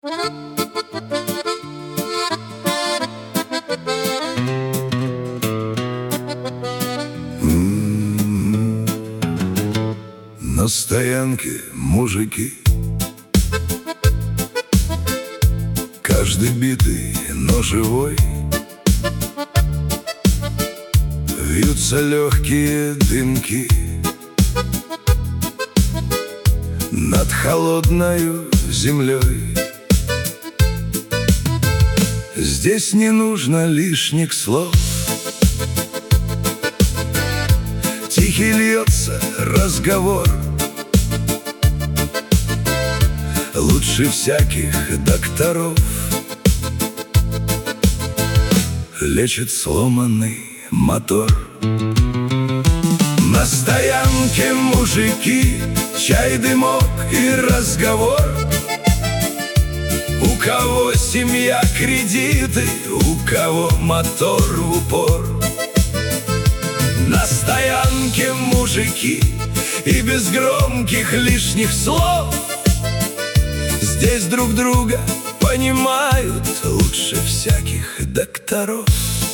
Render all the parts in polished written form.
На стоянке мужики, каждый битый, но живой. Вьются легкие дымки над холодною землей. Здесь не нужно лишних слов, тихий льется разговор. Лучше всяких докторов лечит сломанный мотор. На стоянке мужики, чай, дымок и разговор. У кого семья, кредиты, у кого мотор в упор. На стоянке мужики, и без громких лишних слов здесь друг друга понимают лучше всяких докторов.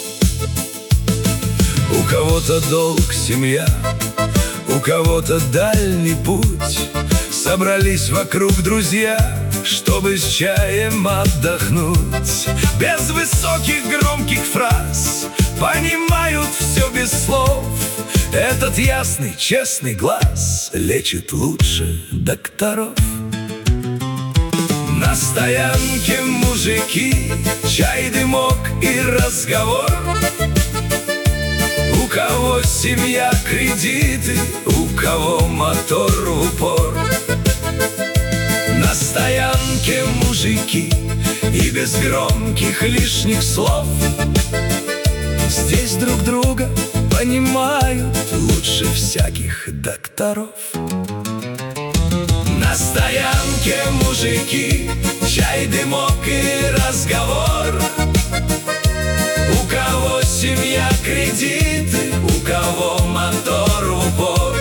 У кого-то долг, семья, у кого-то дальний путь. Собрались вокруг друзья, чтобы с чаем отдохнуть. Без высоких громких фраз понимают все без слов. Этот ясный, честный глаз лечит лучше докторов. На стоянке мужики, чай, дымок и разговор. У кого семья, кредиты, у кого мотор в упор. На стоянке мужики, и без громких лишних слов здесь друг друга понимают лучше всяких докторов. На стоянке мужики, чай, дымок и разговор. У кого семья, кредиты, у кого мотор в упор.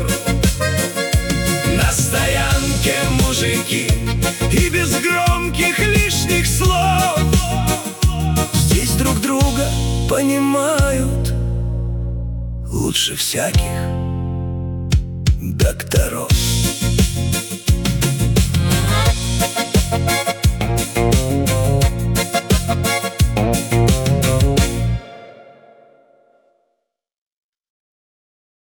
На стоянке мужики, и без громких лишних слов здесь друг друга понимают лучше всяких докторов.